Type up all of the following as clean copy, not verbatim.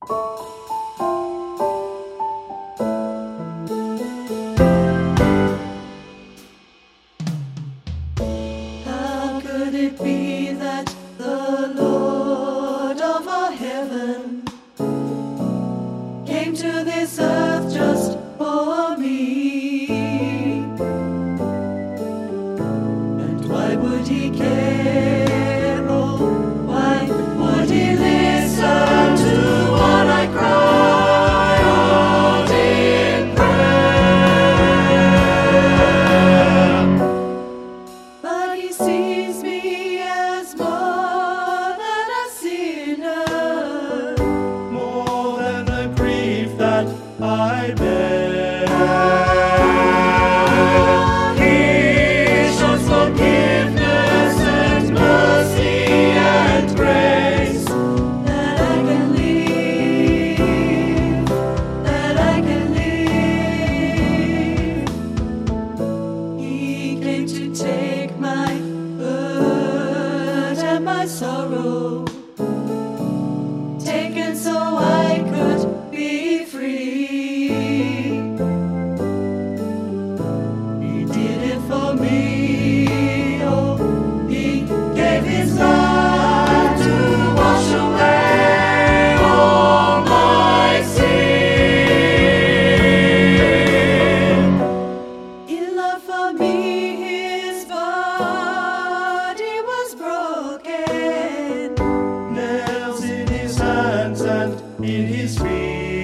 How could it be that the Lord of our heaven came to this earth just for me? And why would he care? Oh, why would he listen to what I cry out in prayer? But he sees me as more than a sinner, more than the grief that I bear. He shows forgiveness and mercy and grace, that I can live, that I can live. He came to take my hurt and my sorrow, taken so I could be free. He did it for me. Oh, he gave his blood to wash away all my sin. In love for me, his body was broken, nails in his hands and in his feet.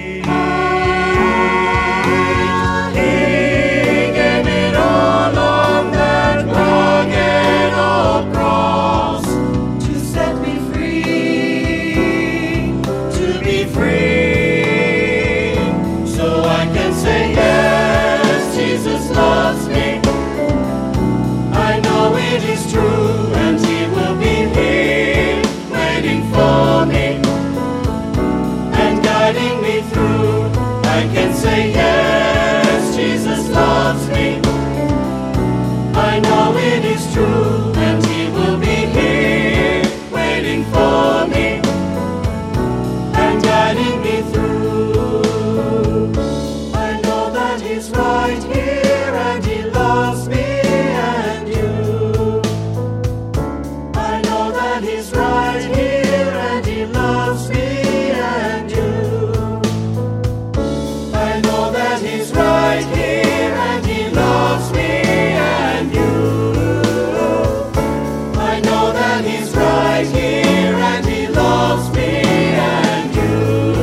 He gave it all on that rugged old cross to set me free, to be free. So I can say, yes, Jesus loves me. I know it is true, and he will be here waiting for me and guiding me through. I can say, yes, Jesus loves me. I know it is true, and he will be here waiting for me and guiding me through. I know that he's right here, and he loves me and you. I know that he's right here, and he loves me and you. I know that he's right here, and he loves me and you. I know that he's right here, and he loves me and you.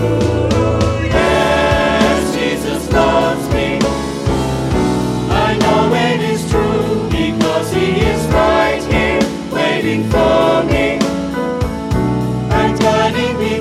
Yes, Jesus loves me. I know it is true, because he is right here waiting for me and guiding me